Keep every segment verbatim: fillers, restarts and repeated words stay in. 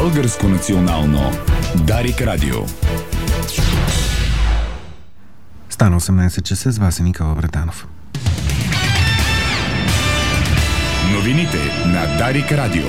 Българско национално Дарик Радио. Стана осемнайсет часа, с вас е Никола Братанов. Новините на Дарик Радио.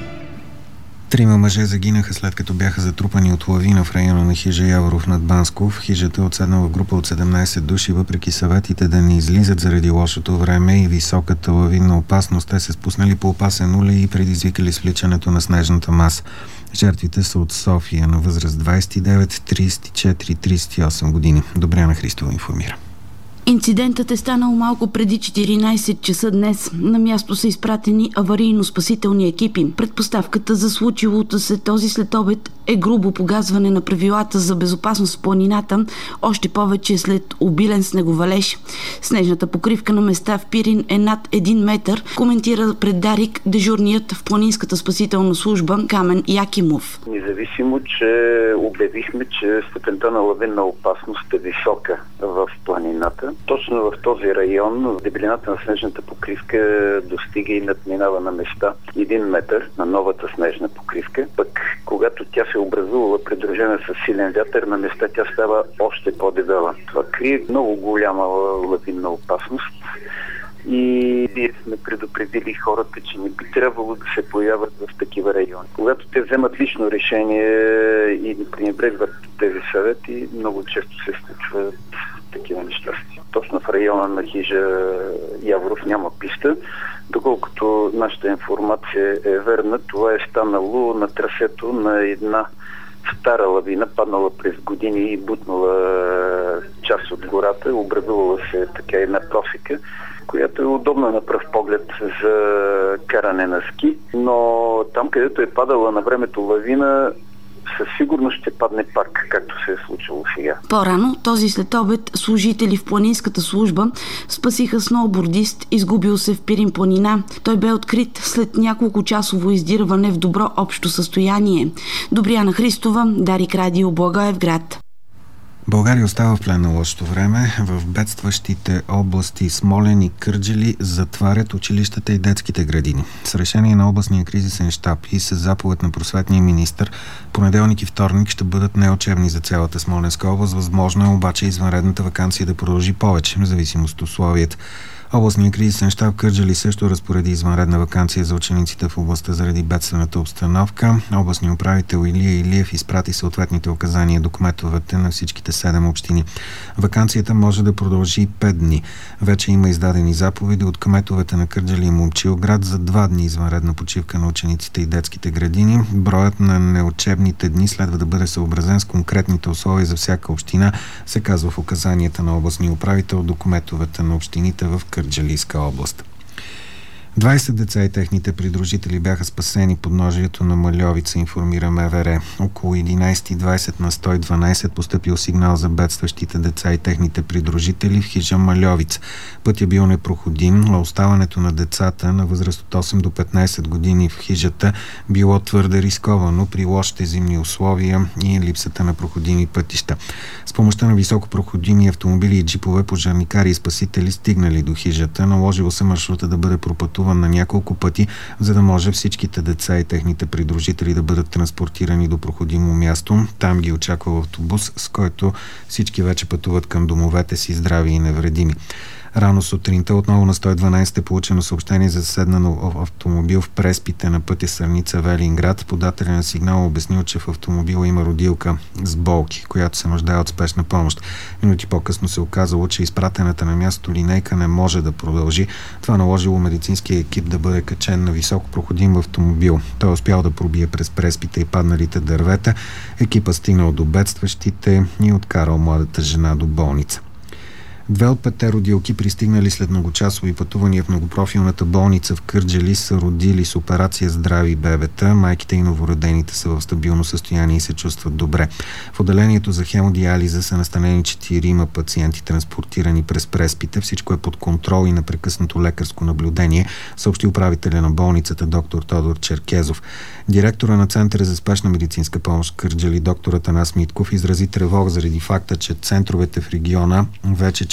Трима мъже загинаха след като бяха затрупани от лавина в района на хижа Яворов над Банско. В хижата е отседнала група от седемнайсет души, въпреки съветите да не излизат заради лошото време и високата лавинна опасност. Те се спуснали по опасен улей и предизвикали свличането на снежната маса. Жертвите са от София, на възраст двайсет и девет, трийсет и четири, трийсет и осем години. Добряна Христова информира. Инцидентът е станал малко преди четиринайсет часа днес. На място са изпратени аварийно-спасителни екипи. Предпоставката за случилото се този следобед е грубо погазване на правилата за безопасност в планината, още повече след обилен снеговалеж. Снежната покривка на места в Пирин е над един метър, коментира пред Дарик дежурният в планинската спасителна служба Камен Якимов. Независимо, че обявихме, че степента на лавинна опасност е висока в планината, точно в този район дебелината на снежната покривка достига и надминава на места един метър на новата снежна покривка. Пък когато тя се образувала придружена с силен вятър, на места тя става още по-дебела. Това крие много голяма лавинна опасност. И ние сме предупредили хората, че не би трябвало да се появят в такива райони. Когато те вземат лично решение и не пренебрегват тези съвети, много често се случват такива нещастия. Точно в района на хижа Яворов няма писта. Доколкото нашата информация е верна, това е станало на трасето на една стара лавина, паднала през години и бутнала част от гората. Образувала се така една просека, която е удобна на пръв поглед за каране на ски, но там, където е падала на времето лавина, със сигурност ще падне пак, както се е случило сега. По-рано, този следобед, служители в планинската служба спасиха сноубордист, изгубил се в Пирин планина. Той бе открит след няколко часово издирване в добро общо състояние. Добряна Христова, Дарик Радио, Благоевград. България остава в плен на лошото време. В бедстващите области Смолян и Кърджали затварят училищата и детските градини. С решение на областния кризисен щаб и с заповед на просветния министър, понеделник и вторник ще бъдат неучебни за цялата Смолянска област. Възможно е обаче извънредната ваканция да продължи повече, в зависимост от условията. Областният кризисен щаб Кърджали също разпореди извънредна ваканция за учениците в областта заради бедствената обстановка. Областният управител Илия Илиев изпрати съответните указания до кметовете на всичките седем общини. Ваканцията може да продължи пет дни. Вече има издадени заповеди от кметовете на Кърджали и Момчилград за два дни извънредна почивка на учениците и детските градини. Броят на неучебните дни следва да бъде съобразен с конкретните условия за всяка община, се казва в указанията на областния управител до кметовете на общините в Кърджалийска област. двайсет деца и техните придружители бяха спасени под ножието на Мальовица, информира МВР. Около единайсет и двайсет на сто и дванайсет постъпил сигнал за бедстващите деца и техните придружители в хижа Мальовица. Пътят бил непроходим, а оставането на децата на възраст от осем до петнайсет години в хижата било твърде рисковано при лошите зимни условия и липсата на проходими пътища. С помощта на високопроходими автомобили и джипове пожарникари и спасители стигнали до хижата. Наложило се маршрута да бъде пропътуван на няколко пъти, за да може всичките деца и техните придружители да бъдат транспортирани до проходимо място. Там ги очаква автобус, с който всички вече пътуват към домовете си здрави и невредими. Рано сутринта отново на сто и дванайсет е получено съобщение за седнал автомобил в преспите на пътя Сърница Велинград. Подателя на сигнала обяснил, че в автомобила има родилка с болки, която се нуждае от спешна помощ. Минути по-късно се оказало, че изпратената на място линейка не може да продължи. Това наложило медицинския екип да бъде качен на високо проходим автомобил. Той успял да пробие през преспите и падналите дървета. Екипът стигнал до бедстващите и откарал младата жена до болница. Две от петте родилки, пристигнали след многочасови пътувания в многопрофилната болница в Кърджали, са родили с операция здрави бебета. Майките и новородените са в стабилно състояние и се чувстват добре. В отделението за хемодиализа са настанени четирима пациенти, транспортирани през преспите. Всичко е под контрол и непрекъснато лекарско наблюдение, съобщи управителя на болницата доктор Тодор Черкезов. Директора на Центъра за спешна медицинска помощ в Кърджали, доктор Атанас Митков, изрази тревога заради факта, че центровете в региона вече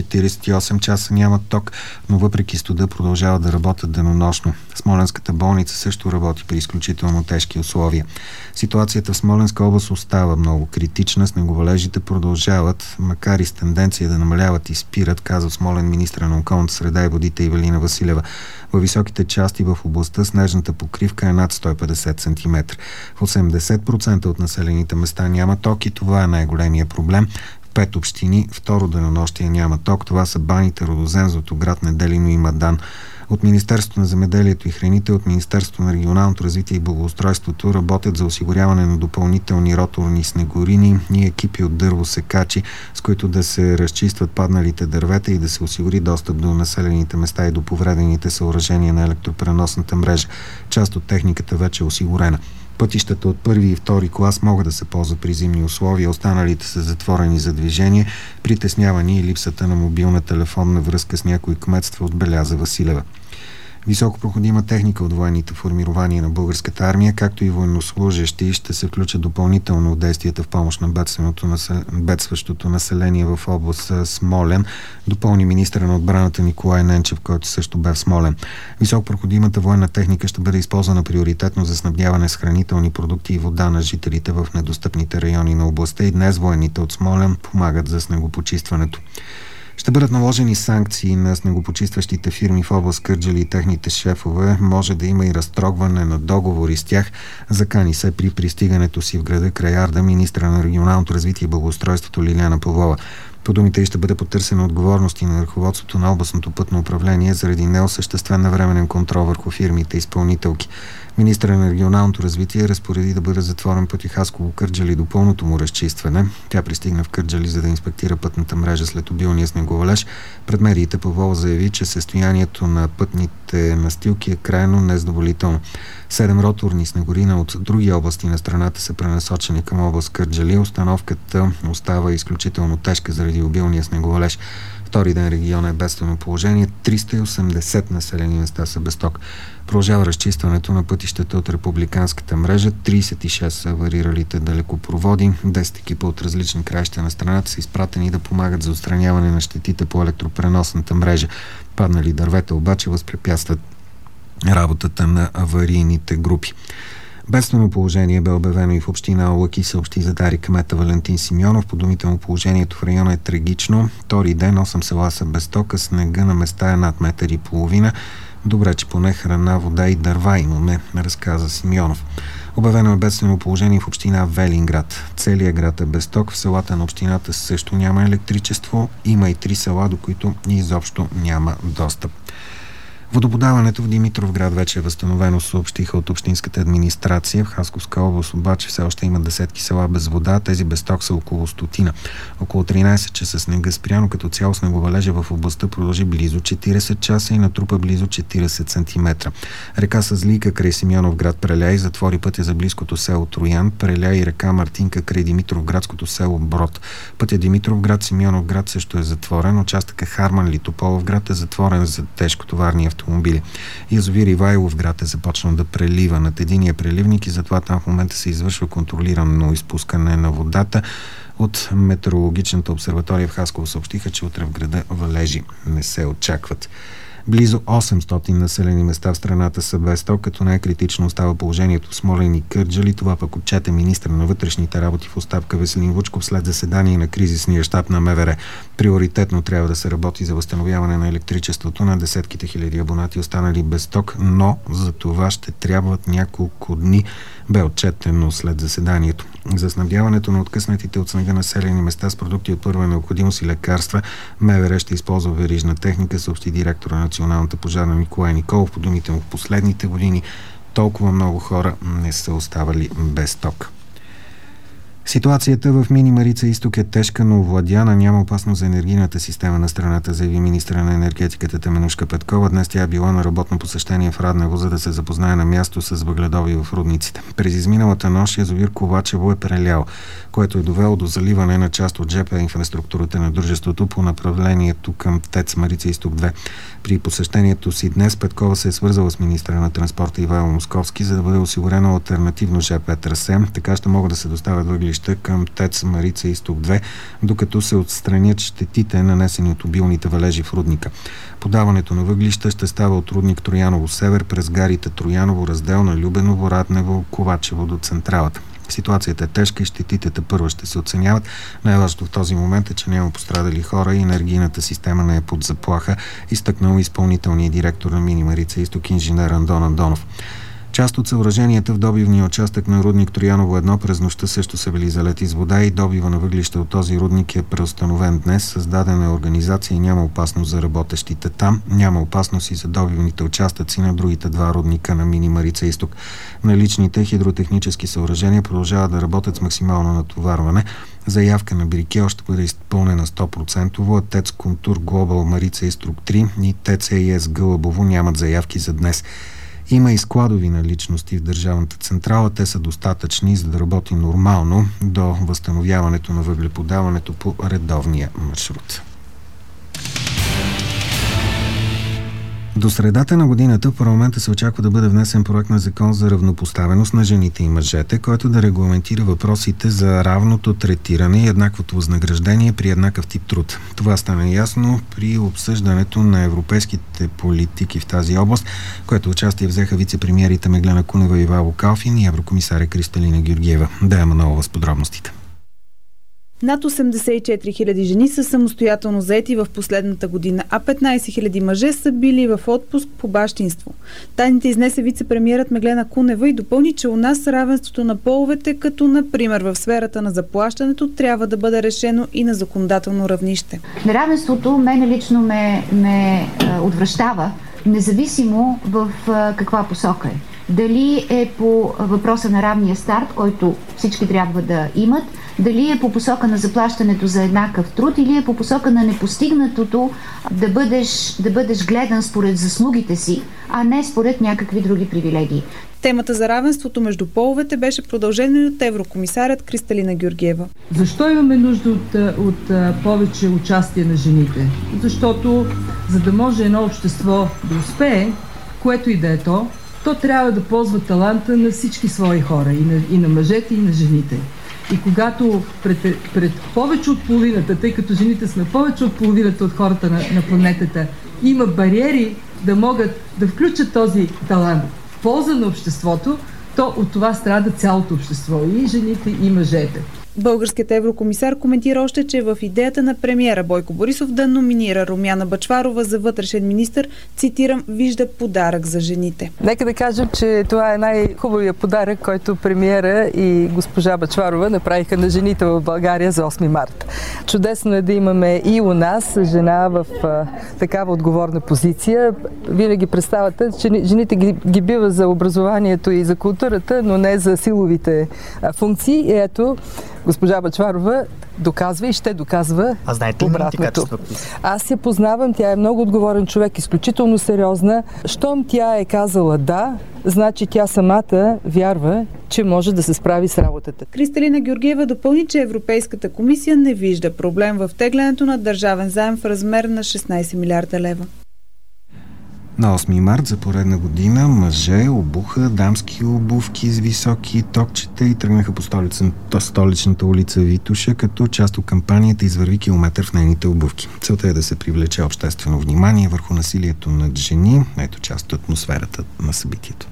четиридесет и осем часа нямат ток, но въпреки студа продължават да работят денонощно. Смолянската болница също работи при изключително тежки условия. Ситуацията в Смолянска област остава много критична. Снеговалежите продължават, макар и с тенденция да намаляват и спират, казва Смолен министър на околната среда и водите Ивелина Василева. Във високите части в областта снежната покривка е над сто и петдесет сантиметра. В осемдесет процента от населените места няма ток и това е най-големия проблем. В пет общини второ денонощие няма ток. Това са Баните, Родозем, Златоград, Неделино и Мадан. От Министерството на земеделието и храните, от Министерството на регионалното развитие и благоустройството работят за осигуряване на допълнителни роторни снегорини и екипи от дървосекачи, с които да се разчистват падналите дървета и да се осигури достъп до населените места и до повредените съоръжения на електропреносната мрежа. Част от техниката вече е осигурена. Пътищата от първи и втори клас могат да се ползват при зимни условия, останалите са затворени за движение, притеснявани и липсата на мобилна телефонна връзка с някои кметства, отбеляза Василева. Високопроходима техника от военните формирования на българската армия, както и военнослужащи, ще се включат допълнително в действията в помощ на бедстващото население в област Смолян, допълни министъра на отбраната Николай Ненчев, който също бе в Смолян. Високопроходимата военна техника ще бъде използвана приоритетно за снабдяване с хранителни продукти и вода на жителите в недостъпните райони на областта и днес военните от Смолян помагат за снегопочистването. Ще бъдат наложени санкции на снегопочистващите фирми в област Кърджали и техните шефове. Може да има и разтрогване на договори с тях. Закани се при пристигането си в града край Арда министра на регионалното развитие и благоустройството Лиляна Павлова. По думите й ще бъде потърсена отговорност и на ръководството на областното пътно управление заради неосъществен навременен контрол върху фирмите изпълнителки. Министърът на регионалното развитие разпореди да бъде затворен пътя Хасково-Кърджали до пълното му разчистване. Тя пристигна в Кърджали, за да инспектира пътната мрежа след обилния снеговалеж. Пред медиите Павлова заяви, че състоянието на пътните настилки е крайно незадоволително. Седем роторни снегорина от други области на страната са пренасочени към област Кърджали. Установката остава изключително тежка заради обилния снеговалеж. Втори ден региона е бедствено положение. триста и осемдесет населени места са без ток. Продължава разчистването на пътищата от републиканската мрежа. тридесет и шест са авариралите далекопроводи. десет екипа от различни краища на страната са изпратени да помагат за отстраняване на щетите по електропреносната мрежа. Паднали дървета обаче възпрепятстват работата на аварийните групи. Бедствено положение бе обявено и в община Лъки, съобщи за Дарик кмета Валентин Симеонов. По думите му положението в района е трагично. Втори ден осем села са без тока, снега на места е над метър и половина. Добре, че поне храна, вода и дърва имаме, разказа Симеонов. Обявено е бедствено положение в община Велинград. Целият град е без ток. В селата на общината също няма електричество. Има и три села, до които изобщо няма достъп. Водоподаването в Димитровград вече е възстановено, съобщиха от общинската администрация. В Хасковска област обаче все още има десетки села без вода, тези без ток са около стотина. Около тринадесет часа снега спряно, като цяло снеговалежа в областта продължи близо четиридесет часа и натрупа близо четиридесет сантиметра. Река Съзлийка край Симеоновград преля и затвори пътя за близкото село Троян, преля и река Мартинка край Димитровградското село Брод. Пътя Димитровград Симеоновград също е затворен, участъка Харман Литополовград е затворен за тежкотоварни автомобили. Язовир Ивайловград е започнал да прелива над единия преливник и затова там в момента се извършва контролирано изпускане на водата. От метеорологичната обсерватория в Хасково съобщиха, че утре в града валежи не се очакват. Близо осемстотин населени места в страната са без ток, като най-критично остава положението в Смолян и Кърджали. Това пък отчете министър на вътрешните работи в оставка Веселин Вучков след заседание на кризисния щаб на МВР. Приоритетно трябва да се работи за възстановяване на електричеството на десетките хиляди абонати, останали без ток, но за това ще трябват няколко дни, бе отчетено след заседанието. За снабдяването на откъснатите от снега населени места с продукти от първа необходимост и лекарства, МВР ще използва верижна техника, съобщи директора на Националната пожарна Николай Николов. По думите му, в последните години толкова много хора не са оставали без ток. Ситуацията в Мини Марица изток е тежка, но овладяна, няма опасност за енергийната система на страната, заяви министра на енергетиката Теменужка Петкова. Днес тя е била на работно посещение в Раднево, за да се запознае на място с въгледоби в рудниците. През изминалата нощ язовир Ковачево е прелял, което е довело до заливане на част от жп инфраструктурата на дружеството по направлението към ТЕЦ Марица изток две. При посещението си днес Петкова се е свързала с министра на транспорта Ивайло Московски, за да бъде осигурено алтернативно жп трасе. Така ще могат да се доставят въглища въглища към ТЕЦ Марица Изток две, докато се отстранят щетите, нанесени от обилните валежи в рудника. Подаването на въглища ще става от рудник Трояново-Север през гарите Трояново, Разделна, Любеново, Раднево, Ковачево до централата. Ситуацията е тежка и щетите тепърва ще се оценяват. Най-важното в този момент е, че няма пострадали хора и енергийната система не е под заплаха, изтъкнал изпълнителният директор на Мини Марица Изток инженер Андон Андонов. Част от съоръженията в добивния участък на рудник Трояново едно през нощта също са били залети с вода и добива на въглища от този рудник е преустановен днес. Създадена е организация и няма опасност за работещите там. Няма опасност и за добивните участъци на другите два рудника на Мини Марица Изток. Наличните хидротехнически съоръжения продължават да работят с максимално натоварване. Заявка на Брикел ще бъде изпълнена сто процента, а ТЕЦ Контур Глобал Марица Изток три и ТЕЦ ЕИС Гълъбово нямат заявки за днес. Има и складови наличности в държавната централа. Те са достатъчни, за да работи нормално до възстановяването на въглеподаването по редовния маршрут. До средата на годината в парламента се очаква да бъде внесен проект на закон за равнопоставеност на жените и мъжете, който да регламентира въпросите за равното третиране и еднаквото възнаграждение при еднакъв тип труд. Това стана ясно при обсъждането на европейските политики в тази област, което участие взеха вице-премиерите Меглена Кунева и Ивайло Калфин и еврокомисаря Кристалина Георгиева. Дея Манолова с подробностите. Над осемдесет и четири хиляди жени са самостоятелно заети в последната година, а петнайсет хиляди мъже са били в отпуск по бащинство. Данните изнесе вице-премиерът Меглена Кунева и допълни, че у нас равенството на половете, като например в сферата на заплащането, трябва да бъде решено и на законодателно равнище. Неравенството мене лично ме, ме отвращава, независимо в каква посока е. Дали е по въпроса на равния старт, който всички трябва да имат, дали е по посока на заплащането за еднакъв труд или е по посока на непостигнатото да бъдеш, да бъдеш гледан според заслугите си, а не според някакви други привилегии. Темата за равенството между половете беше продължена и от еврокомисарят Кристалина Георгиева. Защо имаме нужда от, от, от повече участие на жените? Защото за да може едно общество да успее, което и да е то, то трябва да ползва таланта на всички свои хора, и на, и на мъжете, и на жените. И когато пред, пред повече от половината, тъй като жените сме повече от половината от хората на, на планетата, има бариери да могат да включат този талант в полза на обществото, то от това страда цялото общество, и жените, и мъжете. Българският еврокомисар коментира още, че в идеята на премиера Бойко Борисов да номинира Румяна Бъчварова за вътрешен министър, цитирам, вижда подарък за жените. Нека да кажем, че това е най-хубавият подарък, който премиера и госпожа Бъчварова направиха на жените в България за осми март. Чудесно е да имаме и у нас жена в а, такава отговорна позиция. Винаги представата, че жените ги, ги бива за образованието и за културата, но не за силовите а, функции. И ето, госпожа Бъчварова доказва и ще доказва а знаете ли обратното. Аз я познавам, тя е много отговорен човек, изключително сериозна. Щом тя е казала да, значи тя самата вярва, че може да се справи с работата. Кристалина Георгиева допълни, че Европейската комисия не вижда проблем в теглянето на държавен заем в размер на шестнайсет милиарда лева. На осми март за поредна година мъже обуха дамски обувки с високи токчета и тръгнаха по столичната, столичната улица Витоша, като част от кампанията извърви километър в нейните обувки. Целта е да се привлече обществено внимание върху насилието над жени. Ето част от атмосферата на събитието.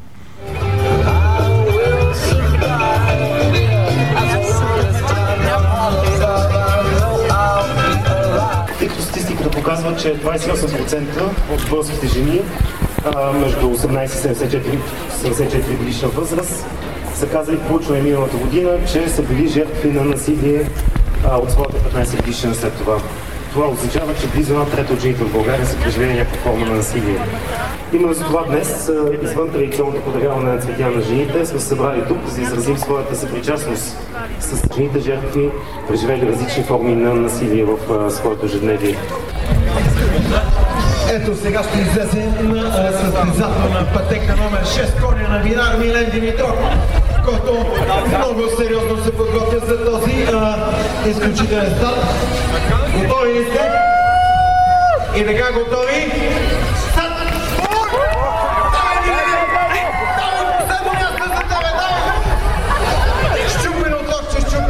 Статистиката показва, че двайсет и осем процента от българските жени а, между осемнайсет и седемдесет и четири годишна възраст са казали в проучване миналата година, че са били жертви на насилие а, от своята петнайсет годишна след това. Това означава, че близо една трета от жените в България са преживели някаква форма на насилие. Именно за това днес, извън традиционното подаряване на цветя на жените, сме се събрали тук, за да изразим своята съпричастност с жените жертви, преживели различни форми на насилие в а, своето ежедневие. Ето сега ще излезем на състезателна пътека номер шест, коня на Винар Милен Димитров, който много сериозно се подготвя за този а, изключителен старт. Готови ли сте? И така готови? Старт! Давай, Милен! Давай, последно място за тебе, давай! Щупено токче, щупено!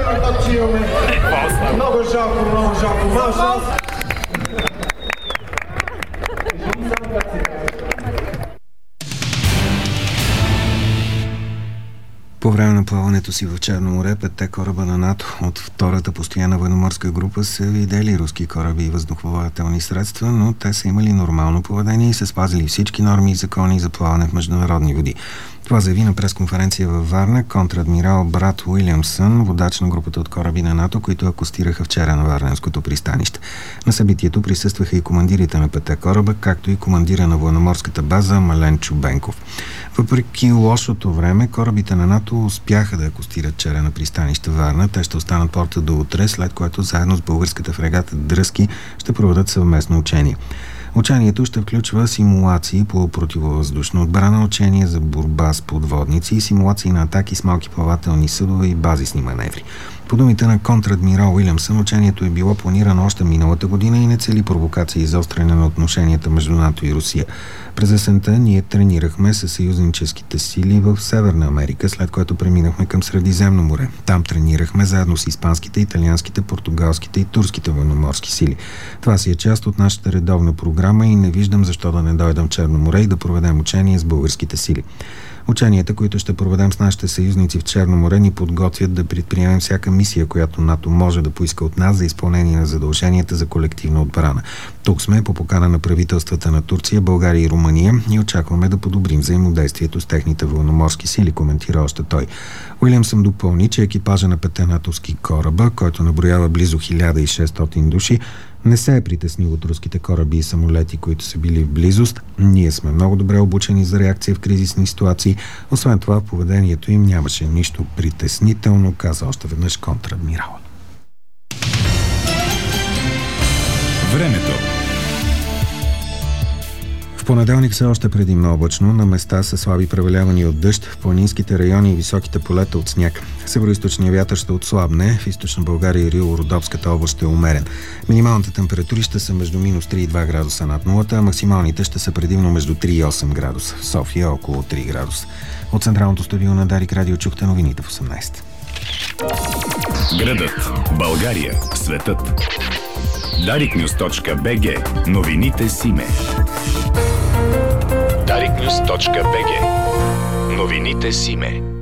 По време на плаването си в Черно море, петте кораба на НАТО от втората постоянна военноморска група са видели руски кораби и въздухоплавателни средства, но те са имали нормално поведение и са спазили всички норми и закони за плаване в международни води. Това заяви на пресконференция във Варна контрадмирал Брат Уилямсън, водач на групата от кораби на НАТО, които акостираха вчера на Варненското пристанище. На събитието присъстваха и командирите на петте кораба, както и командира на военноморската база Мален Чубенков. Въпреки лошото време, корабите на НАТО успяха да акостират вчера на пристанище Варна. Те ще останат порта до утре, след което заедно с българската фрегата Дръзки ще проведат съвместно учение. Учението ще включва симулации по противовъздушна отбрана, учения за борба с подводници и симулации на атаки с малки плавателни съдове и базисни маневри. По думите на контрадмирал Уилямсън, учението е било планирано още миналата година и не цели провокация и заостряне на отношенията между НАТО и Русия. През есента ние тренирахме със съюзническите сили в Северна Америка, след което преминахме към Средиземно море. Там тренирахме заедно с испанските, италианските, португалските и турските военноморски сили. Това си е част от нашата редовна програма и не виждам защо да не дойдем в Черно море и да проведем учение с българските сили. Ученията, които ще проведем с нашите съюзници в Черно море, ни подготвят да предприемем всяка мисия, която НАТО може да поиска от нас за изпълнение на задълженията за колективна отбрана. Тук сме по покана на правителствата на Турция, България и Румъния и очакваме да подобрим взаимодействието с техните военноморски сили, коментира още той. Уилямсън допълни, че екипажа на петте натовски кораба, който наброява близо хиляда и шестстотин души, не се е притеснил от руските кораби и самолети, които са били в близост. Ние сме много добре обучени за реакция в кризисни ситуации. Освен това, в поведението им нямаше нищо притеснително, каза още веднъж контрадмирала. Времето. В понеделник все още предимно облачно, на места са слаби превалявания от дъжд, в планинските райони и високите полета от сняг. Североизточният вятър ще отслабне, в източна България и Рило-Родопската област ще е умерен. Минималните температури ще са между минус три и два градуса над нулата, а максималните ще са предимно между три и осем градуса. В София около три градуса. От централното студио на Дарик Радио чухте новините в осемнайсет. Градът, България, светът. дарик нюз точка би джи. Новините Симе. дарик нюз точка би джи. Новините Симе.